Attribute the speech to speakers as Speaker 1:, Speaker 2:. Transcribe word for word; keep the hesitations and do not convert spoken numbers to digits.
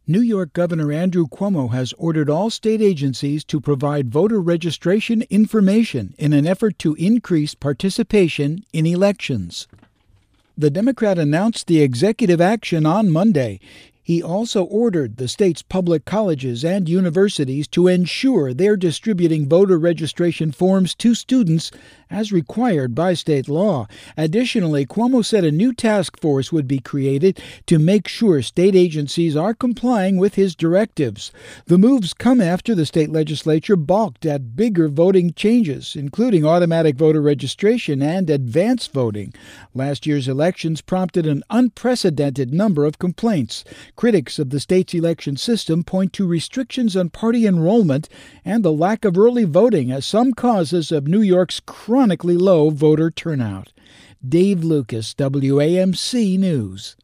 Speaker 1: New York Governor Andrew Cuomo has ordered all state agencies to provide voter registration information in an effort to increase participation in elections. The Democrat announced the executive action on Monday. He also ordered the state's public colleges and universities to ensure they're distributing voter registration forms to students as required by state law. Additionally, Cuomo said a new task force would be created to make sure state agencies are complying with his directives. The moves come after the state legislature balked at bigger voting changes, including automatic voter registration and advance voting. Last year's elections prompted an unprecedented number of complaints. Critics of the state's election system point to restrictions on party enrollment and the lack of early voting as some causes of New York's chronically low voter turnout. Dave Lucas, W A M C News.